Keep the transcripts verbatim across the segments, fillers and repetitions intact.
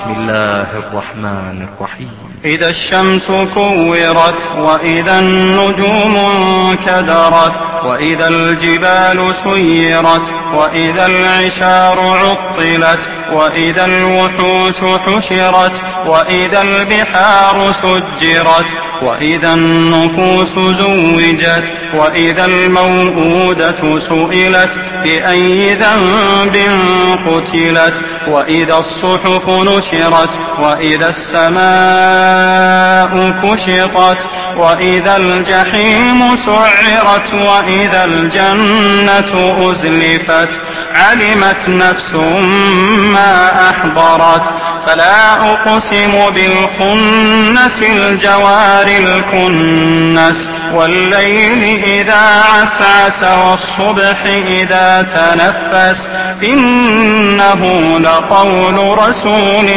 بسم الله الرحمن الرحيم. إذا الشمس كورت وإذا النجوم انكدرت وإذا الجبال سيرت وإذا العشار عطلت وإذا الوحوش حشرت وإذا البحار سجرت وإذا النفوس زوجت وإذا الموءودة سئلت بأي ذنب قتلت وإذا الصحف نشرت وإذا السماء كشطت وإذا الجحيم سعرت وإذا الجنة أزلفت علمت نفس ما أحضرت فلا أقسم بالخنس الجوار الكنس والليل إذا عسعس والصبح إذا تنفس إنه لقول رسول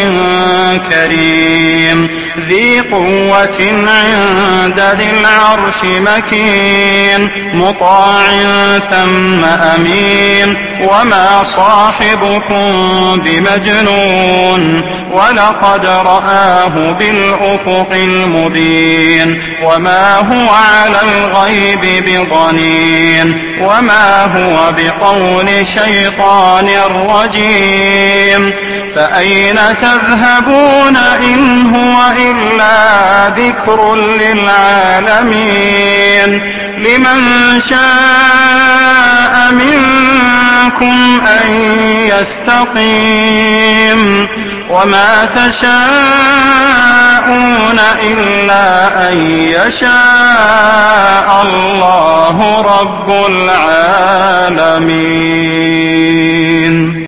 كريم ذي قوة عند ذي العرش مكين مطاع ثم أمين وما صاحبكم بمجنون ولقد رآه بالأفق المبين وما هو على الغيب بضنين وما هو بقول شيطان رجيم فأين تذهبون إن هو إلا ذكر للعالمين لمن شاء منكم أن يستقيم وما تشاءون إلا أن يشاء الله رب العالمين.